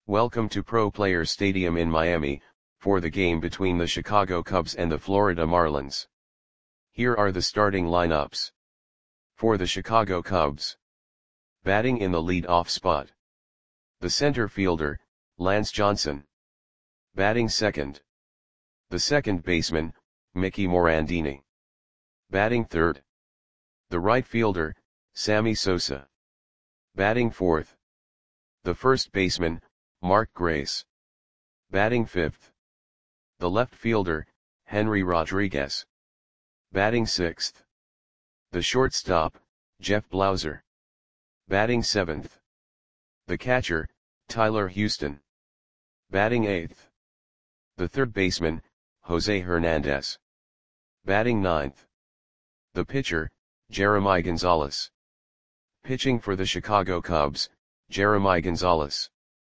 Welcome to Pro Players Stadium in Miami, for the game between the Chicago Cubs and the Florida Marlins. Here are the starting lineups. For the Chicago Cubs. Batting in the lead-off spot. The center fielder, Lance Johnson. Batting second. The second baseman, Mickey Morandini. Batting third. The right fielder, Sammy Sosa. Batting fourth. The first baseman, Mark Grace. Batting fifth. The left fielder, Henry Rodriguez. Batting sixth. The shortstop, Jeff Blauser. Batting seventh. The catcher, Tyler Houston. Batting eighth. The third baseman, Jose Hernandez. Batting ninth. The pitcher, Jeremy Gonzalez. Pitching for the Chicago Cubs, Jeremy Gonzalez.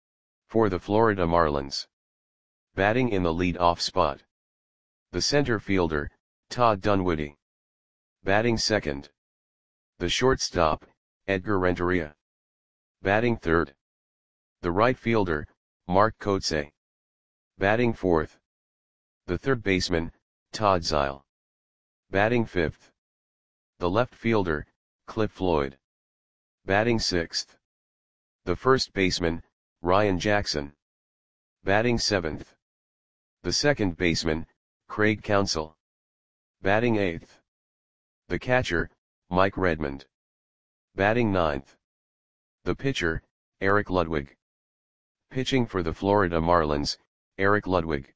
For the Florida Marlins. Batting in the lead-off spot. The center fielder, Todd Dunwoody. Batting second. The shortstop, Edgar Renteria. Batting third. The right fielder, Mark Kotsay. Batting fourth. The third baseman, Todd Zeile. Batting fifth. The left fielder, Cliff Floyd. Batting sixth. The first baseman, Ryan Jackson. Batting seventh. The second baseman, Craig Counsell. Batting eighth. The catcher, Mike Redmond. Batting ninth. The pitcher, Eric Ludwig. Pitching for the Florida Marlins, Eric Ludwig.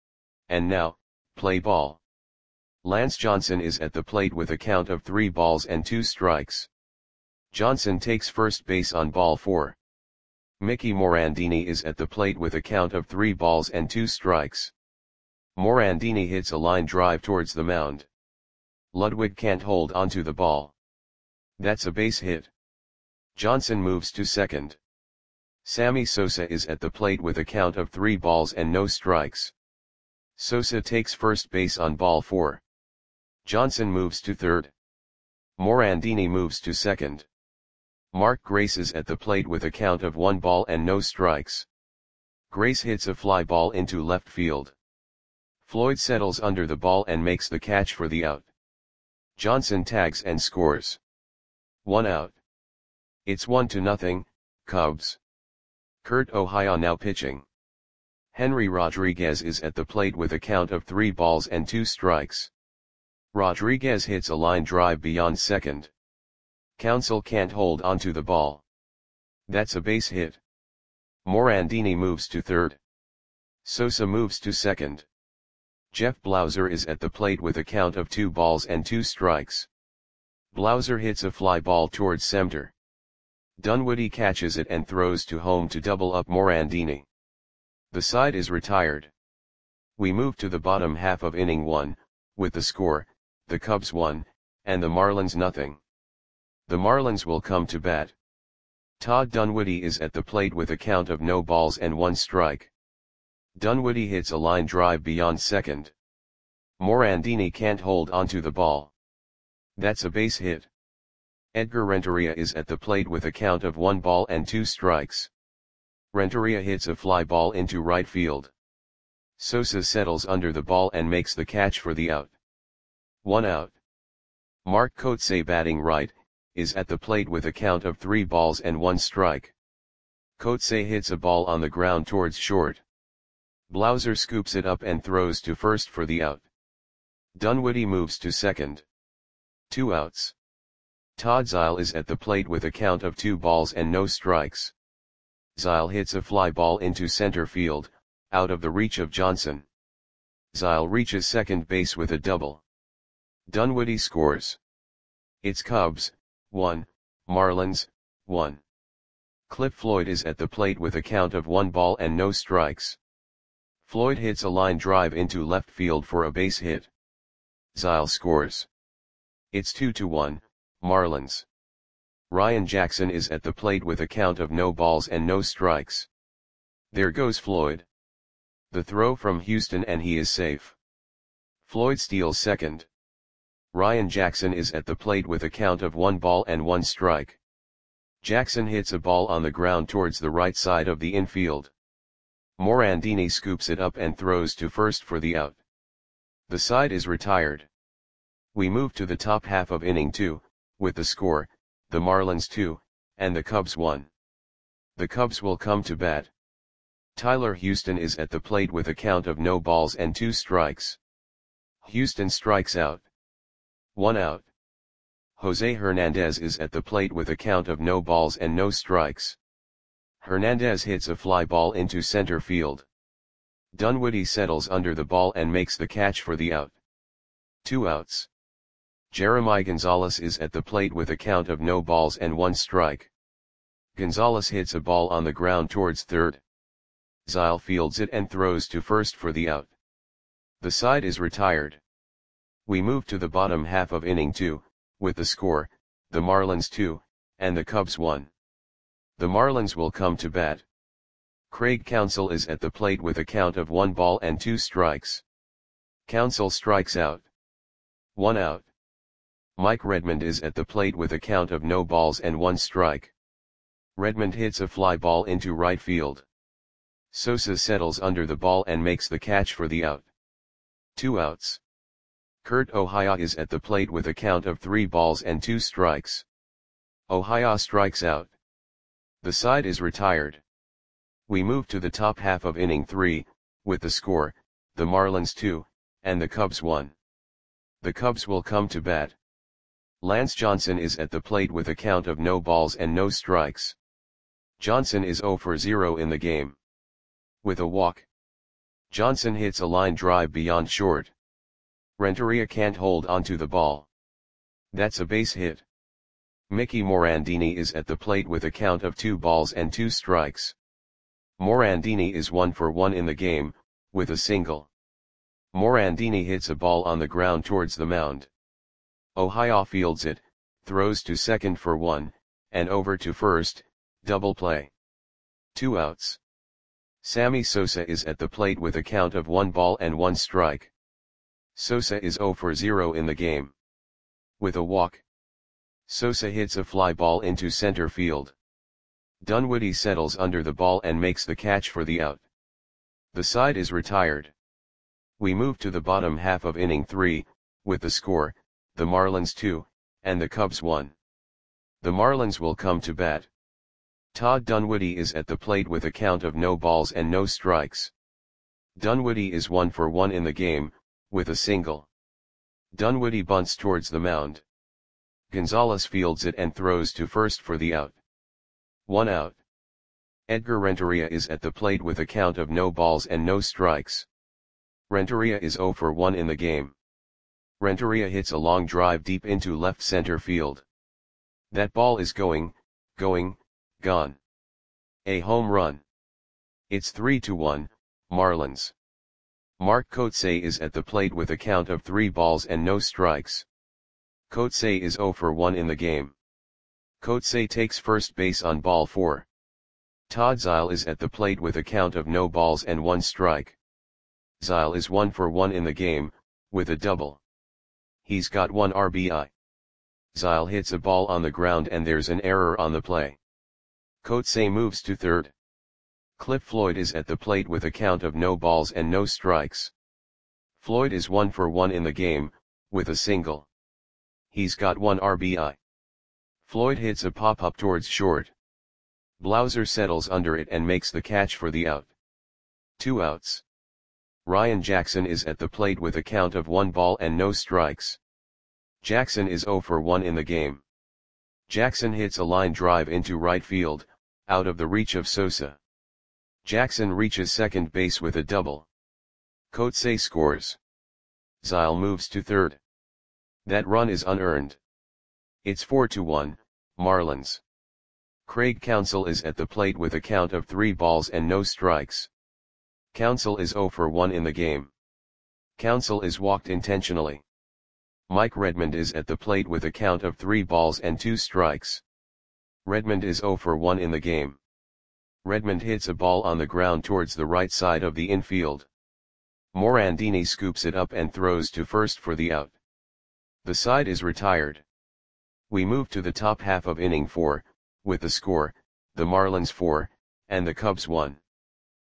And now, play ball. Lance Johnson is at the plate with a count of 3 balls and 2 strikes. Johnson takes first base on ball 4. Mickey Morandini is at the plate with a count of 3 balls and 2 strikes. Morandini hits a line drive towards the mound. Ludwig can't hold onto the ball. That's a base hit. Johnson moves to second. Sammy Sosa is at the plate with a count of 3 balls and no strikes. Sosa takes first base on ball 4. Johnson moves to third. Morandini moves to second. Mark Grace is at the plate with a count of 1 ball and no strikes. Grace hits a fly ball into left field. Floyd settles under the ball and makes the catch for the out. Johnson tags and scores. 1 out. It's 1-0, Cubs. Kurt Ohio now pitching. Henry Rodriguez is at the plate with a count of 3 balls and 2 strikes. Rodriguez hits a line drive beyond second. Counsell can't hold onto the ball. That's a base hit. Morandini moves to third. Sosa moves to second. Jeff Blauser is at the plate with a count of 2 balls and 2 strikes. Blauser hits a fly ball towards center. Dunwoody catches it and throws to home to double up Morandini. The side is retired. We move to the bottom half of inning 1, with the score, the Cubs 1, and the Marlins 0. The Marlins will come to bat. Todd Dunwoody is at the plate with a count of no balls and 1 strike. Dunwoody hits a line drive beyond second. Morandini can't hold onto the ball. That's a base hit. Edgar Renteria is at the plate with a count of 1 ball and 2 strikes. Renteria hits a fly ball into right field. Sosa settles under the ball and makes the catch for the out. 1 out. Mark Kotsay batting right, is at the plate with a count of 3 balls and 1 strike. Kotsay hits a ball on the ground towards short. Blauser scoops it up and throws to first for the out. Dunwoody moves to second. 2 outs. Todd Zeile is at the plate with a count of 2 balls and no strikes. Zeile hits a fly ball into center field, out of the reach of Johnson. Zeile reaches second base with a double. Dunwoody scores. It's Cubs 1, Marlins 1. Cliff Floyd is at the plate with a count of 1 ball and no strikes. Floyd hits a line drive into left field for a base hit. Zeile scores. It's 2-1, Marlins. Ryan Jackson is at the plate with a count of no balls and no strikes. There goes Floyd. The throw from Houston and he is safe. Floyd steals second. Ryan Jackson is at the plate with a count of 1 ball and 1 strike. Jackson hits a ball on the ground towards the right side of the infield. Morandini scoops it up and throws to first for the out. The side is retired. We move to the top half of inning 2, with the score, the Marlins 2, and the Cubs 1. The Cubs will come to bat. Tyler Houston is at the plate with a count of no balls and 2 strikes. Houston strikes out. 1 out. Jose Hernandez is at the plate with a count of no balls and no strikes. Hernandez hits a fly ball into center field. Dunwoody settles under the ball and makes the catch for the out. 2 outs. Jeremy Gonzalez is at the plate with a count of no balls and 1 strike. Gonzalez hits a ball on the ground towards third. Zile fields it and throws to first for the out. The side is retired. We move to the bottom half of inning 2, with the score, the Marlins 2, and the Cubs 1. The Marlins will come to bat. Craig Counsell is at the plate with a count of 1 ball and 2 strikes. Counsell strikes out. 1 out. Mike Redmond is at the plate with a count of no balls and 1 strike. Redmond hits a fly ball into right field. Sosa settles under the ball and makes the catch for the out. 2 outs. Kurt Ohio is at the plate with a count of 3 balls and 2 strikes. Ohio strikes out. The side is retired. We move to the top half of inning 3, with the score, the Marlins 2, and the Cubs 1. The Cubs will come to bat. Lance Johnson is at the plate with a count of no balls and no strikes. Johnson is 0 for 0 in the game. With a walk. Johnson hits a line drive beyond short. Renteria can't hold onto the ball. That's a base hit. Mickey Morandini is at the plate with a count of 2 balls and 2 strikes. Morandini is 1 for 1 in the game, with a single. Morandini hits a ball on the ground towards the mound. Ohio fields it, throws to second for 1, and over to first, double play. 2 outs. Sammy Sosa is at the plate with a count of 1 ball and 1 strike. Sosa is 0 for 0 in the game. With a walk. Sosa hits a fly ball into center field. Dunwoody settles under the ball and makes the catch for the out. The side is retired. We move to the bottom half of inning 3, with the score, the Marlins 2, and the Cubs 1. The Marlins will come to bat. Todd Dunwoody is at the plate with a count of no balls and no strikes. Dunwoody is 1 for 1 in the game, with a single. Dunwoody bunts towards the mound. Gonzalez fields it and throws to first for the out. 1 out. Edgar Renteria is at the plate with a count of no balls and no strikes. Renteria is 0 for 1 in the game. Renteria hits a long drive deep into left center field. That ball is gone. A home run. It's 3-1, Marlins. Mark Kotsay is at the plate with a count of 3 balls and no strikes. Kotsay is 0 for 1 in the game. Kotsay takes first base on ball 4. Todd Zile is at the plate with a count of no balls and 1 strike. Zile is 1 for 1 in the game, with a double. He's got 1 RBI. Zile hits a ball on the ground and there's an error on the play. Kotsay moves to third. Cliff Floyd is at the plate with a count of no balls and no strikes. Floyd is 1 for 1 in the game, with a single. He's got 1 RBI. Floyd hits a pop-up towards short. Blauser settles under it and makes the catch for the out. 2 outs. Ryan Jackson is at the plate with a count of 1 ball and no strikes. Jackson is 0 for 1 in the game. Jackson hits a line drive into right field, out of the reach of Sosa. Jackson reaches second base with a double. Kotsay scores. Zile moves to third. That run is unearned. It's 4-1, Marlins. Craig Counsell is at the plate with a count of 3 balls and no strikes. Counsell is 0 for 1 in the game. Counsell is walked intentionally. Mike Redmond is at the plate with a count of 3 balls and 2 strikes. Redmond is 0 for 1 in the game. Redmond hits a ball on the ground towards the right side of the infield. Morandini scoops it up and throws to first for the out. The side is retired. We move to the top half of inning 4, with the score, the Marlins 4, and the Cubs 1.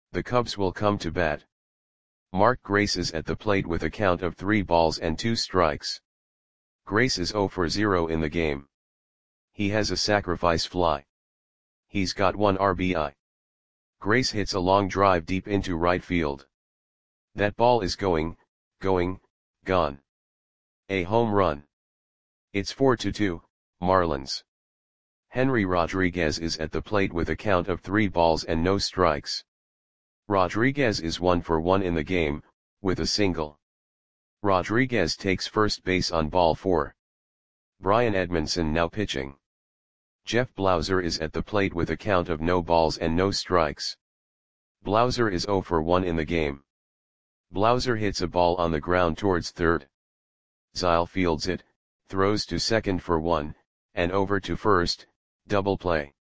The Cubs will come to bat. Mark Grace is at the plate with a count of 3 balls and 2 strikes. Grace is 0 for 0 in the game. He has a sacrifice fly. He's got 1 RBI. Grace hits a long drive deep into right field. That ball is going, gone. A home run. It's 4-2, Marlins. Henry Rodriguez is at the plate with a count of 3 balls and no strikes. Rodriguez is 1 for 1 in the game, with a single. Rodriguez takes first base on ball 4. Brian Edmondson now pitching. Jeff Blauser is at the plate with a count of no balls and no strikes. Blauser is 0 for 1 in the game. Blauser hits a ball on the ground towards third. Zile fields it, throws to second for 1, and over to first, double play.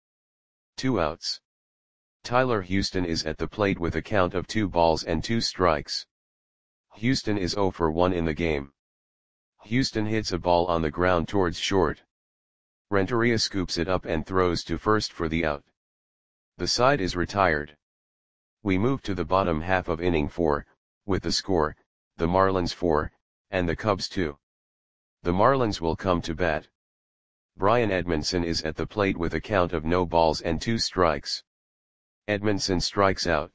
2 outs. Tyler Houston is at the plate with a count of 2 balls and 2 strikes. Houston is 0 for 1 in the game. Houston hits a ball on the ground towards short. Renteria scoops it up and throws to first for the out. The side is retired. We move to the bottom half of inning 4, with the score, the Marlins 4, and the Cubs 2. The Marlins will come to bat. Brian Edmondson is at the plate with a count of no balls and 2 strikes. Edmondson strikes out.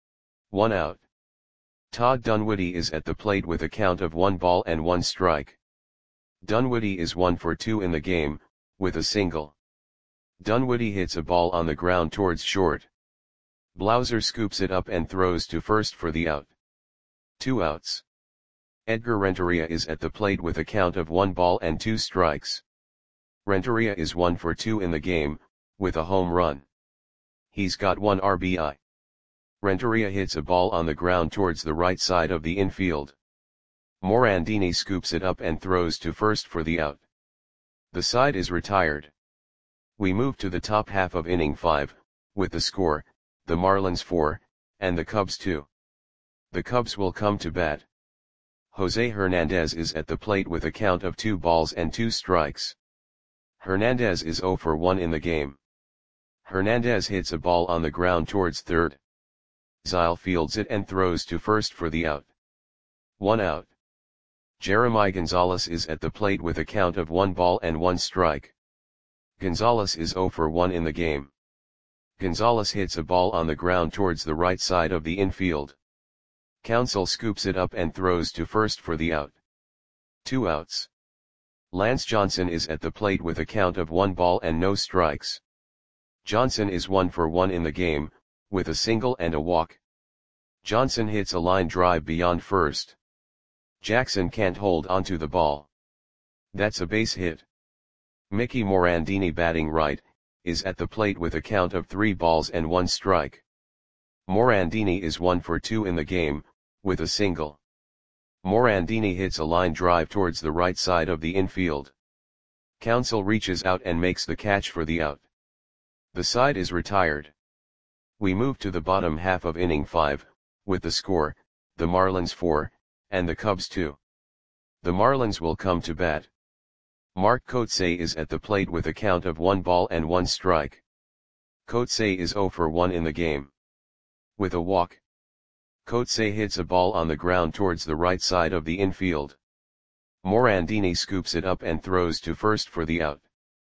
1 out. Todd Dunwoody is at the plate with a count of 1 ball and 1 strike. Dunwoody is 1 for 2 in the game, with a single. Dunwoody hits a ball on the ground towards short. Blauser scoops it up and throws to first for the out. 2 outs. Edgar Renteria is at the plate with a count of 1 ball and 2 strikes. Renteria is 1 for 2 in the game, with a home run. He's got 1 RBI. Renteria hits a ball on the ground towards the right side of the infield. Morandini scoops it up and throws to first for the out. The side is retired. We move to the top half of inning 5, with the score, the Marlins 4, and the Cubs 2. The Cubs will come to bat. Jose Hernandez is at the plate with a count of 2 balls and 2 strikes. Hernandez is 0 for 1 in the game. Hernandez hits a ball on the ground towards third. Zile fields it and throws to first for the out. 1 out. Jeremy Gonzalez is at the plate with a count of 1 ball and 1 strike. Gonzalez is 0 for 1 in the game. Gonzalez hits a ball on the ground towards the right side of the infield. Counsell scoops it up and throws to first for the out. 2 outs. Lance Johnson is at the plate with a count of 1 ball and no strikes. Johnson is 1 for 1 in the game, with a single and a walk. Johnson hits a line drive beyond first. Jackson can't hold onto the ball. That's a base hit. Mickey Morandini, batting right, is at the plate with a count of 3 balls and 1 strike. Morandini is 1 for 2 in the game, with a single. Morandini hits a line drive towards the right side of the infield. Counsell reaches out and makes the catch for the out. The side is retired. We move to the bottom half of inning 5, with the score, the Marlins 4, and the Cubs 2. The Marlins will come to bat. Mark Kotsay is at the plate with a count of 1 ball and 1 strike. Kotsay is 0 for 1 in the game. With a walk. Kotsay hits a ball on the ground towards the right side of the infield. Morandini scoops it up and throws to first for the out.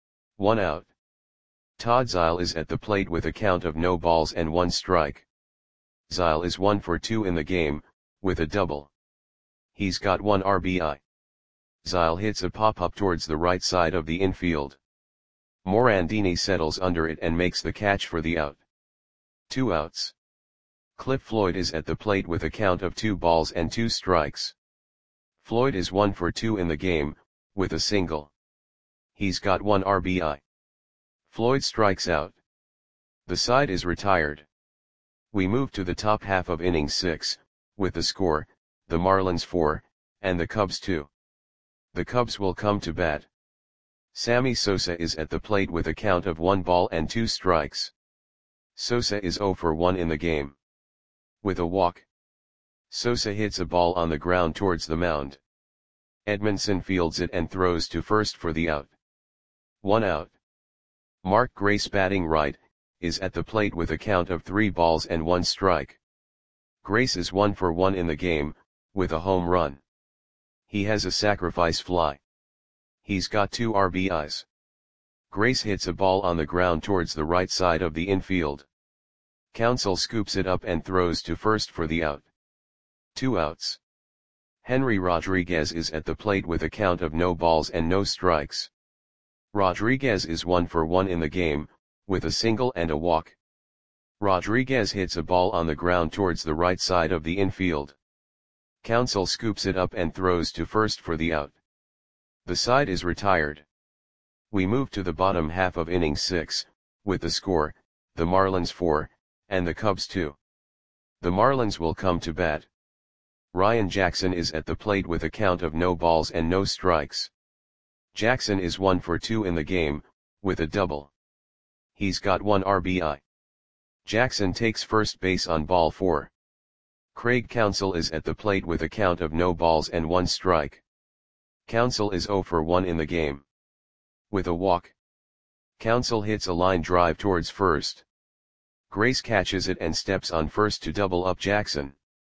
1 out. Todd Zile is at the plate with a count of no balls and 1 strike. Zile is 1 for 2 in the game, with a double. He's got 1 RBI. Zile hits a pop-up towards the right side of the infield. Morandini settles under it and makes the catch for the out. 2 outs. Cliff Floyd is at the plate with a count of 2 balls and 2 strikes. Floyd is 1 for 2 in the game, with a single. He's got 1 RBI. Floyd strikes out. The side is retired. We move to the top half of inning 6, with the score, the Marlins 4, and the Cubs 2. The Cubs will come to bat. Sammy Sosa is at the plate with a count of 1 ball and 2 strikes. Sosa is 0 for 1 in the game. With a walk. Sosa hits a ball on the ground towards the mound. Edmondson fields it and throws to first for the out. 1 out. Mark Grace, batting right, is at the plate with a count of 3 balls and 1 strike. Grace is 1 for 1 in the game, with a home run. He has a sacrifice fly. He's got 2 RBIs. Grace hits a ball on the ground towards the right side of the infield. Counsell scoops it up and throws to first for the out. 2 outs. Henry Rodriguez is at the plate with a count of no balls and no strikes. Rodriguez is 1 for 1 in the game, with a single and a walk. Rodriguez hits a ball on the ground towards the right side of the infield. Counsell scoops it up and throws to first for the out. The side is retired. We move to the bottom half of inning 6, with the score, the Marlins 4, and the Cubs 2. The Marlins will come to bat. Ryan Jackson is at the plate with a count of no balls and no strikes. Jackson is 1 for 2 in the game, with a double. He's got 1 RBI. Jackson takes first base on ball 4. Craig Counsell is at the plate with a count of no balls and 1 strike. Counsell is 0 for 1 in the game. With a walk. Counsell hits a line drive towards first. Grace catches it and steps on first to double up Jackson.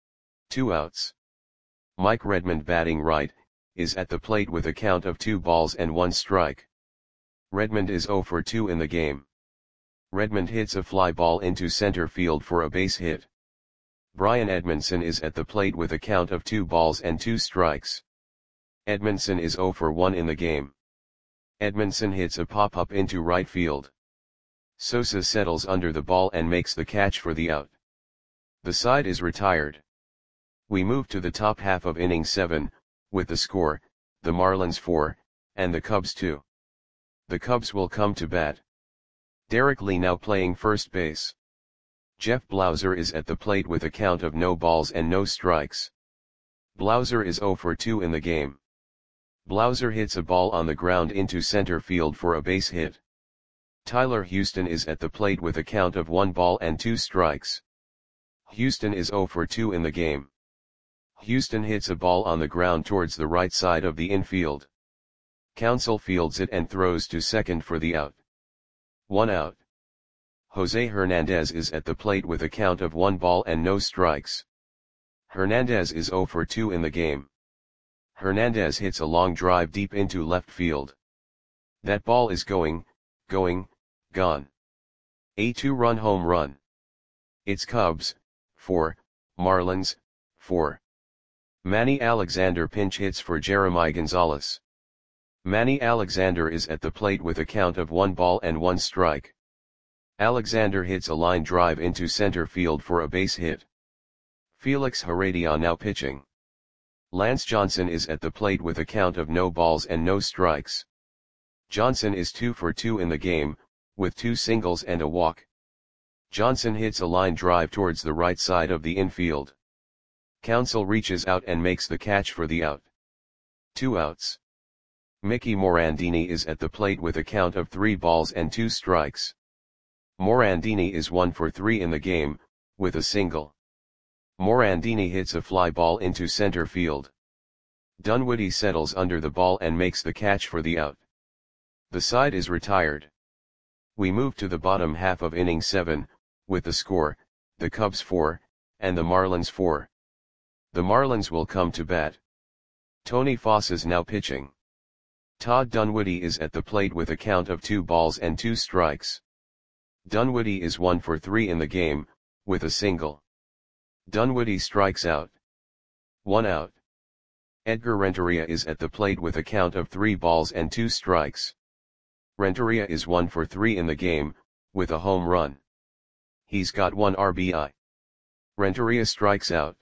2 outs. Mike Redmond, batting right, is at the plate with a count of 2 balls and 1 strike. Redmond is 0 for 2 in the game. Redmond hits a fly ball into center field for a base hit. Brian Edmondson is at the plate with a count of 2 balls and 2 strikes. Edmondson is 0 for 1 in the game. Edmondson hits a pop-up into right field. Sosa settles under the ball and makes the catch for the out. The side is retired. We move to the top half of inning 7, with the score, the Marlins 4, and the Cubs 2. The Cubs will come to bat. Derek Lee now playing first base. Jeff Blauser is at the plate with a count of no balls and no strikes. Blauser is 0 for 2 in the game. Blauser hits a ball on the ground into center field for a base hit. Tyler Houston is at the plate with a count of 1 ball and 2 strikes. Houston is 0 for 2 in the game. Houston hits a ball on the ground towards the right side of the infield. Counsell fields it and throws to second for the out. 1 out. Jose Hernandez is at the plate with a count of 1 ball and no strikes. Hernandez is 0 for 2 in the game. Hernandez hits a long drive deep into left field. That ball is gone. A 2-run home run. It's Cubs, 4, Marlins, 4. Manny Alexander pinch hits for Jeremy Gonzalez. Manny Alexander is at the plate with a count of 1 ball and 1 strike. Alexander hits a line drive into center field for a base hit. Felix Heredia now pitching. Lance Johnson is at the plate with a count of no balls and no strikes. Johnson is 2 for 2 in the game, with 2 singles and a walk. Johnson hits a line drive towards the right side of the infield. Counsell reaches out and makes the catch for the out. 2 outs. Mickey Morandini is at the plate with a count of 3 balls and 2 strikes. Morandini is 1 for 3 in the game, with a single. Morandini hits a fly ball into center field. Dunwoody settles under the ball and makes the catch for the out. The side is retired. We move to the bottom half of inning 7, with the score, the Cubs 4, and the Marlins 4. The Marlins will come to bat. Tony Foss is now pitching. Todd Dunwoody is at the plate with a count of 2 balls and 2 strikes. Dunwoody is 1 for 3 in the game, with a single. Dunwoody strikes out. 1 out. Edgar Renteria is at the plate with a count of 3 balls and 2 strikes. Renteria is 1 for 3 in the game, with a home run. He's got 1 RBI. Renteria strikes out.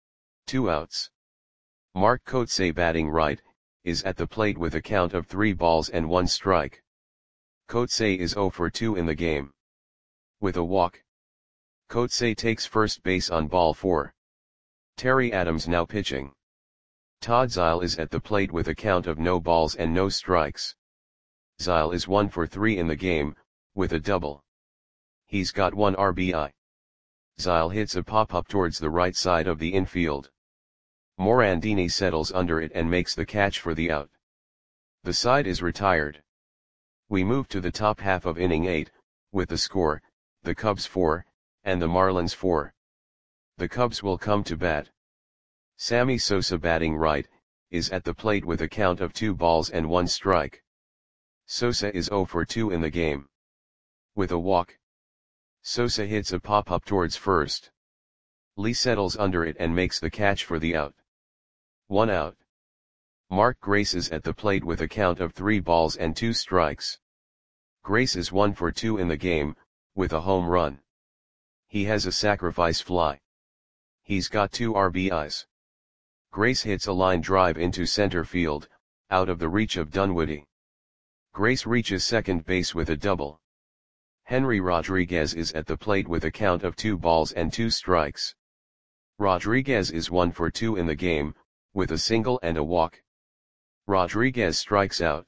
2 outs. Mark Kotsay, batting right, is at the plate with a count of 3 balls and 1 strike. Kotsay is 0 for 2 in the game. With a walk. Kotsay takes first base on ball 4. Terry Adams now pitching. Todd Zeile is at the plate with a count of no balls and no strikes. Zeile is 1 for 3 in the game, with a double. He's got 1 RBI. Zeile hits a pop-up towards the right side of the infield. Morandini settles under it and makes the catch for the out. The side is retired. We move to the top half of inning 8, with the score, the Cubs 4, and the Marlins 4. The Cubs will come to bat. Sammy Sosa batting right, is at the plate with a count of 2 balls and 1 strike. Sosa is 0 for 2 in the game. With a walk, Sosa hits a pop-up towards first. Lee settles under it and makes the catch for the out. 1 out. Mark Grace is at the plate with a count of 3 balls and 2 strikes. Grace is 1 for 2 in the game, with a home run. He has a sacrifice fly. He's got 2 RBIs. Grace hits a line drive into center field, out of the reach of Dunwoody. Grace reaches second base with a double. Henry Rodriguez is at the plate with a count of 2 balls and 2 strikes. Rodriguez is 1 for 2 in the game, with a single and a walk. Rodriguez strikes out.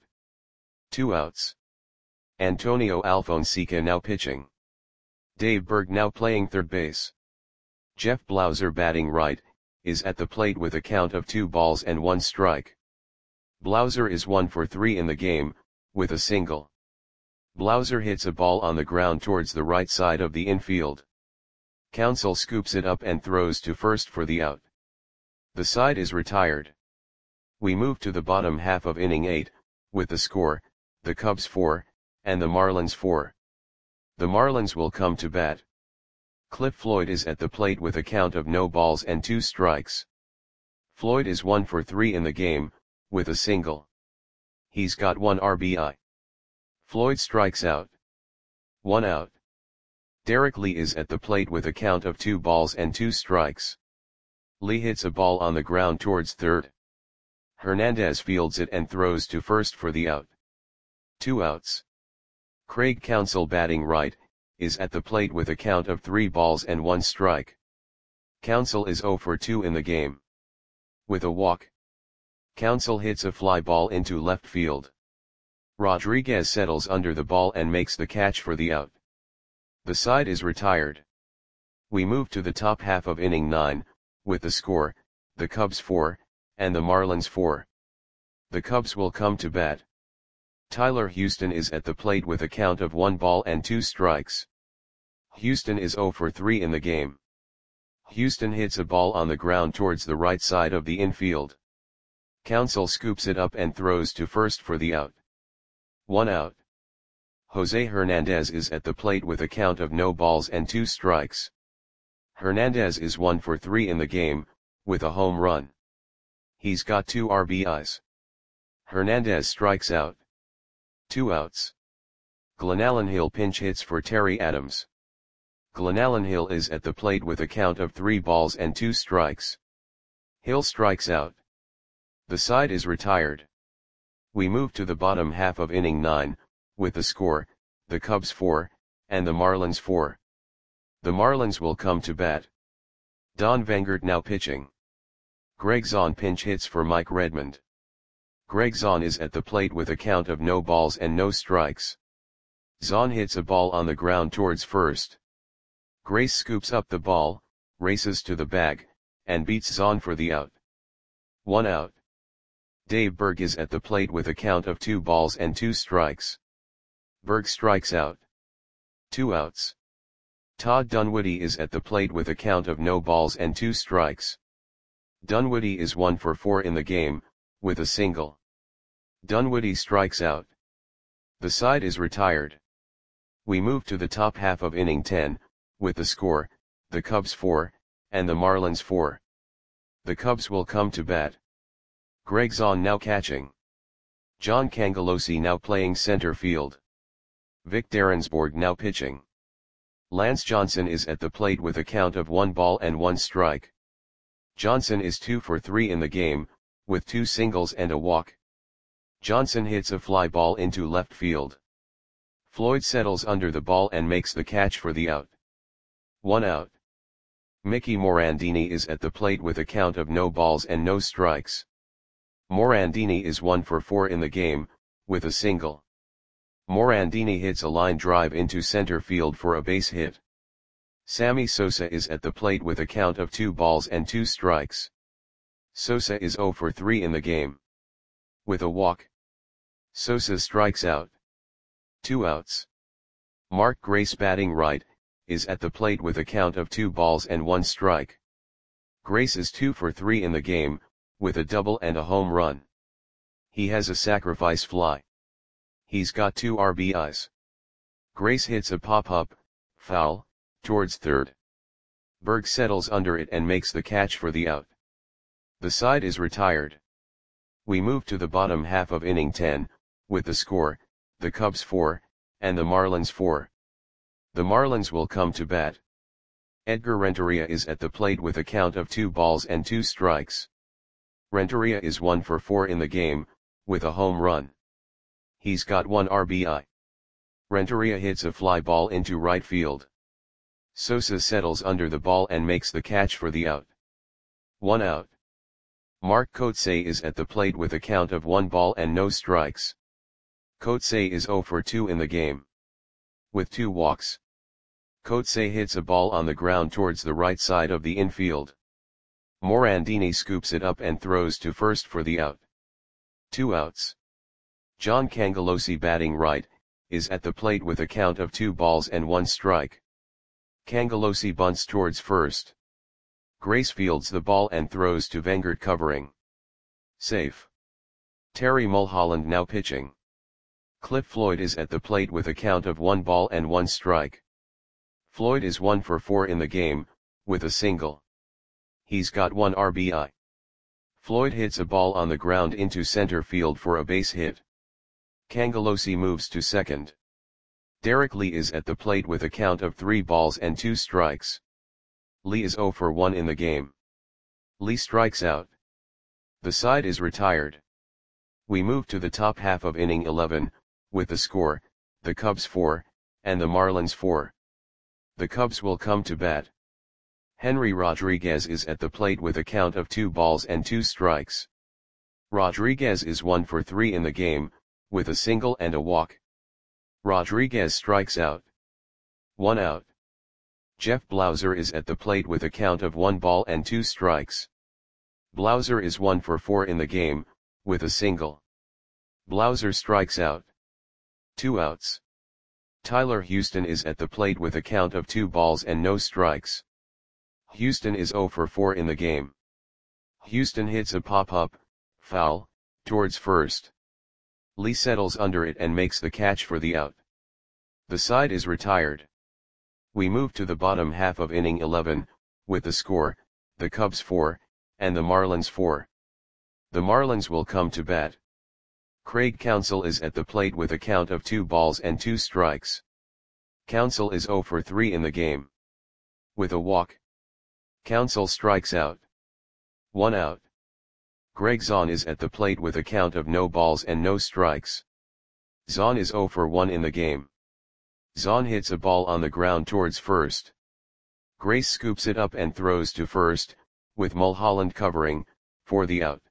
2 outs. Antonio Alfonseca now pitching. Dave Berg now playing third base. Jeff Blauser batting right, is at the plate with a count of 2 balls and 1 strike. Blauser is 1 for 3 in the game, with a single. Blauser hits a ball on the ground towards the right side of the infield. Counsell scoops it up and throws to first for the out. The side is retired. We move to the bottom half of inning 8, with the score, the Cubs 4, and the Marlins 4. The Marlins will come to bat. Cliff Floyd is at the plate with a count of no balls and 2 strikes. Floyd is 1 for 3 in the game, with a single. He's got 1 RBI. Floyd strikes out. 1 out. Derek Lee is at the plate with a count of 2 balls and 2 strikes. Lee hits a ball on the ground towards third. Hernandez fields it and throws to first for the out. 2 outs. Craig Counsell batting right, is at the plate with a count of 3 balls and 1 strike. Counsell is 0 for 2 in the game. With a walk, Counsell hits a fly ball into left field. Rodriguez settles under the ball and makes the catch for the out. The side is retired. We move to the top half of inning 9, with the score, the Cubs 4, and the Marlins 4. The Cubs will come to bat. Tyler Houston is at the plate with a count of 1 ball and 2 strikes. Houston is 0 for 3 in the game. Houston hits a ball on the ground towards the right side of the infield. Counsell scoops it up and throws to first for the out. 1 out. Jose Hernandez is at the plate with a count of no balls and 2 strikes. Hernandez is 1 for 3 in the game, with a home run. He's got 2 RBIs. Hernandez strikes out. 2 outs. Glenallen Hill pinch hits for Terry Adams. Glenallen Hill is at the plate with a count of 3 balls and 2 strikes. Hill strikes out. The side is retired. We move to the bottom half of inning 9, with the score, the Cubs 4, and the Marlins 4. The Marlins will come to bat. Don Vangert now pitching. Greg Zahn pinch hits for Mike Redmond. Greg Zahn is at the plate with a count of no balls and no strikes. Zahn hits a ball on the ground towards first. Grace scoops up the ball, races to the bag, and beats Zahn for the out. 1 out. Dave Berg is at the plate with a count of 2 balls and 2 strikes. Berg strikes out. 2 outs. Todd Dunwoody is at the plate with a count of no balls and 2 strikes. Dunwoody is 1 for 4 in the game, with a single. Dunwoody strikes out. The side is retired. We move to the top half of inning 10, with the score, the Cubs 4, and the Marlins 4. The Cubs will come to bat. Greg Zahn now catching. John Cangelosi now playing center field. Vic Derensborg now pitching. Lance Johnson is at the plate with a count of 1 ball and 1 strike. Johnson is 2 for 3 in the game, with 2 singles and a walk. Johnson hits a fly ball into left field. Floyd settles under the ball and makes the catch for the out. 1 out. Mickey Morandini is at the plate with a count of no balls and no strikes. Morandini is 1 for 4 in the game, with a single. Morandini hits a line drive into center field for a base hit. Sammy Sosa is at the plate with a count of 2 balls and 2 strikes. Sosa is 0 for 3 in the game. With a walk, Sosa strikes out. 2 outs. Mark Grace batting right, is at the plate with a count of 2 balls and 1 strike. Grace is 2 for 3 in the game, with a double and a home run. He has a sacrifice fly. He's got 2 RBIs. Grace hits a pop-up, foul, towards third. Berg settles under it and makes the catch for the out. The side is retired. We move to the bottom half of inning 10, with the score, the Cubs 4, and the Marlins 4. The Marlins will come to bat. Edgar Renteria is at the plate with a count of 2 balls and 2 strikes. Renteria is 1 for 4 in the game, with a home run. He's got 1 RBI. Renteria hits a fly ball into right field. Sosa settles under the ball and makes the catch for the out. 1 out. Mark Kotsay is at the plate with a count of 1 ball and no strikes. Kotsay is 0 for 2 in the game. With 2 walks. Kotsay hits a ball on the ground towards the right side of the infield. Morandini scoops it up and throws to first for the out. 2 outs. John Cangelosi, batting right, is at the plate with a count of 2 balls and 1 strike. Cangelosi bunts towards first. Grace fields the ball and throws to Vengert, covering. Safe. Terry Mulholland now pitching. Cliff Floyd is at the plate with a count of 1 ball and 1 strike. Floyd is 1 for 4 in the game, with a single. He's got 1 RBI. Floyd hits a ball on the ground into center field for a base hit. Cangelosi moves to second. Derek Lee is at the plate with a count of 3 balls and 2 strikes. Lee is 0 for 1 in the game. Lee strikes out. The side is retired. We move to the top half of inning 11, with the score, the Cubs 4, and the Marlins 4. The Cubs will come to bat. Henry Rodriguez is at the plate with a count of 2 balls and 2 strikes. Rodriguez is 1 for 3 in the game, with a single and a walk. Rodriguez strikes out. 1 out. Jeff Blauser is at the plate with a count of 1 ball and 2 strikes. Blauser is 1 for 4 in the game, with a single. Blauser strikes out. 2 outs. Tyler Houston is at the plate with a count of 2 balls and no strikes. Houston is 0 for 4 in the game. Houston hits a pop-up, foul, towards first. Lee settles under it and makes the catch for the out. The side is retired. We move to the bottom half of inning 11, with the score, the Cubs 4, and the Marlins 4. The Marlins will come to bat. Craig Counsell is at the plate with a count of 2 balls and 2 strikes. Counsell is 0 for 3 in the game. With a walk. Counsell strikes out. 1 out. Greg Zahn is at the plate with a count of no balls and no strikes. Zahn is 0 for 1 in the game. Zahn hits a ball on the ground towards first. Grace scoops it up and throws to first, with Mulholland covering, for the out.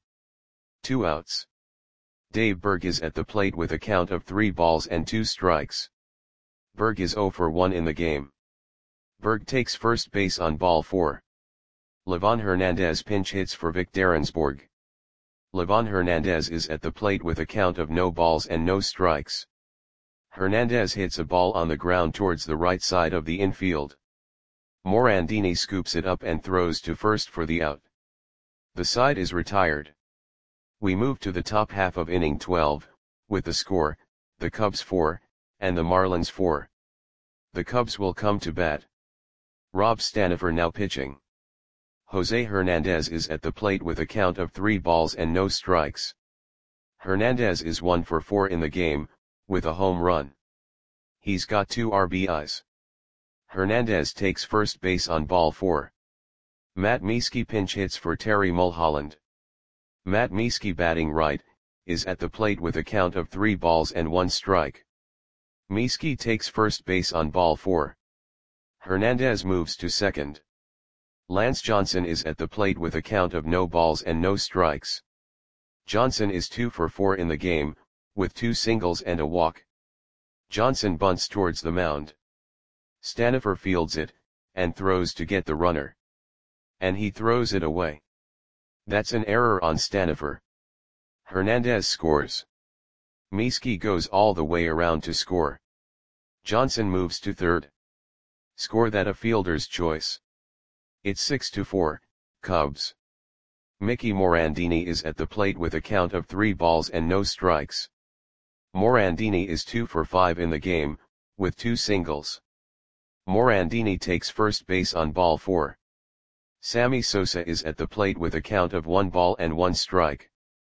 2 outs. Dave Berg is at the plate with a count of 3 balls and 2 strikes. Berg is 0 for 1 in the game. Berg takes first base on ball 4. Livan Hernandez pinch hits for Vic Derensborg. Livan Hernandez is at the plate with a count of no balls and no strikes. Hernandez hits a ball on the ground towards the right side of the infield. Morandini scoops it up and throws to first for the out. The side is retired. We move to the top half of inning 12, with the score, the Cubs 4, and the Marlins 4. The Cubs will come to bat. Rob Stanifer now pitching. Jose Hernandez is at the plate with a count of 3 balls and no strikes. Hernandez is 1 for 4 in the game, with a home run. He's got 2 RBIs. Hernandez takes first base on ball 4. Matt Mieske pinch hits for Terry Mulholland. Matt Mieske, batting right, is at the plate with a count of 3 balls and 1 strike. Mieske takes first base on ball 4. Hernandez moves to second. Lance Johnson is at the plate with a count of no balls and no strikes. Johnson is 2 for 4 in the game, with 2 singles and a walk. Johnson bunts towards the mound. Stanifer fields it, and throws to get the runner. And he throws it away. That's an error on Stanifer. Hernandez scores. Mieske goes all the way around to score. Johnson moves to third. Score that a fielder's choice. It's 6-4, Cubs. Mickey Morandini is at the plate with a count of 3 balls and no strikes. Morandini is 2 for 5 in the game, with 2 singles. Morandini takes first base on ball 4. Sammy Sosa is at the plate with a count of 1 ball and 1 strike.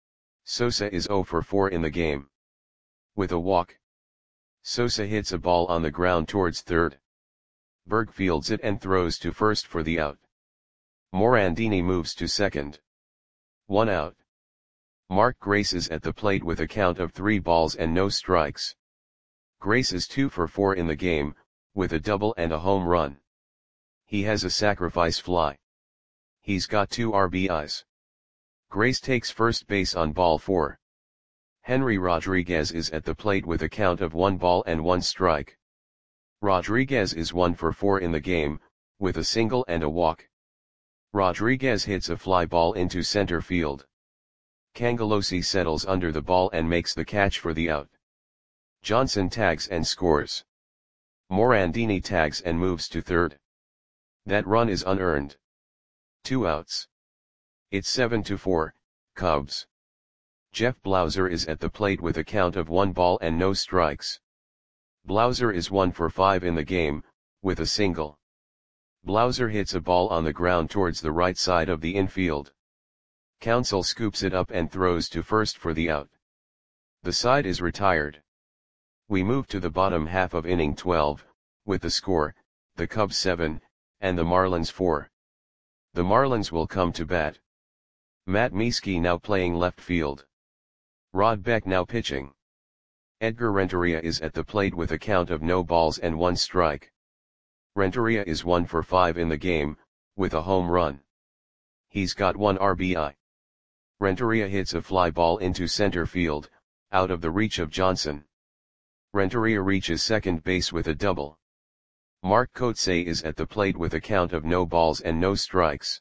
Sosa is 0 for 4 in the game. With a walk, Sosa hits a ball on the ground towards third. Berg fields it and throws to first for the out. Morandini moves to second. 1 out. Mark Grace is at the plate with a count of 3 balls and no strikes. Grace is 2 for 4 in the game, with a double and a home run. He has a sacrifice fly. He's got 2 RBIs. Grace takes first base on ball 4. Henry Rodriguez is at the plate with a count of 1 ball and 1 strike. Rodriguez is 1 for 4 in the game, with a single and a walk. Rodriguez hits a fly ball into center field. Cangelosi settles under the ball and makes the catch for the out. Johnson tags and scores. Morandini tags and moves to third. That run is unearned. 2 outs. It's 7-4, Cubs. Jeff Blauser is at the plate with a count of 1 ball and no strikes. Blauser is 1 for 5 in the game, with a single. Blauser hits a ball on the ground towards the right side of the infield. Counsell scoops it up and throws to first for the out. The side is retired. We move to the bottom half of inning 12, with the score, the Cubs 7, and the Marlins 4. The Marlins will come to bat. Matt Mieske now playing left field. Rod Beck now pitching. Edgar Renteria is at the plate with a count of no balls and 1 strike. Renteria is 1 for 5 in the game, with a home run. He's got 1 RBI. Renteria hits a fly ball into center field, out of the reach of Johnson. Renteria reaches second base with a double. Mark Kotsay is at the plate with a count of no balls and no strikes.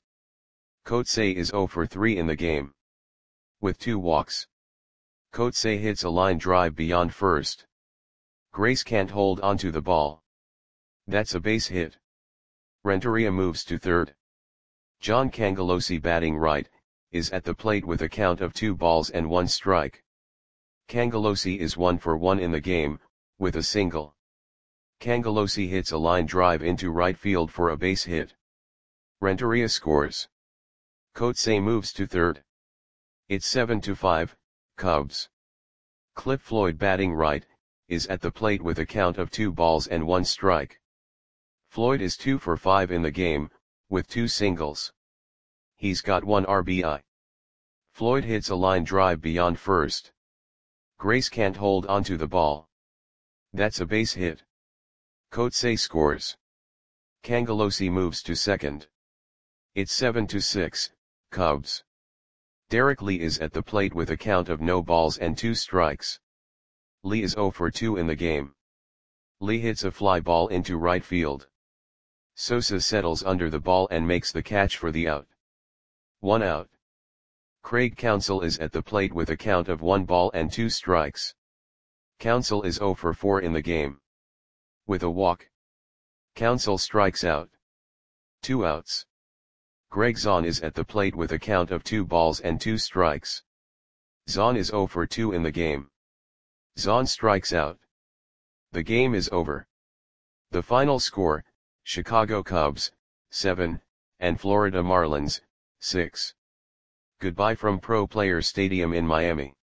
Kotsay is 0 for 3 in the game. With 2 walks. Kotsay hits a line drive beyond first. Grace can't hold onto the ball. That's a base hit. Renteria moves to third. John Cangelosi batting right, is at the plate with a count of 2 balls and 1 strike. Cangelosi is 1 for 1 in the game, with a single. Cangelosi hits a line drive into right field for a base hit. Renteria scores. Kotsay moves to third. It's 7-5, Cubs. Cliff Floyd batting right, is at the plate with a count of 2 balls and 1 strike. Floyd is 2 for 5 in the game, with 2 singles. He's got 1 RBI. Floyd hits a line drive beyond first. Grace can't hold onto the ball. That's a base hit. Kotsay scores. Cangelosi moves to second. It's 7-6, Cubs. Derek Lee is at the plate with a count of no balls and 2 strikes. Lee is 0 for 2 in the game. Lee hits a fly ball into right field. Sosa settles under the ball and makes the catch for the out. 1 out. Craig Counsell is at the plate with a count of 1 ball and 2 strikes. Counsell is 0 for 4 in the game. With a walk, Counsell strikes out. 2 outs. Greg Zaun is at the plate with a count of 2 balls and 2 strikes. Zaun is 0 for 2 in the game. Zaun strikes out. The game is over. The final score, Chicago Cubs, 7, and Florida Marlins, 6. Goodbye from Pro Players Stadium in Miami.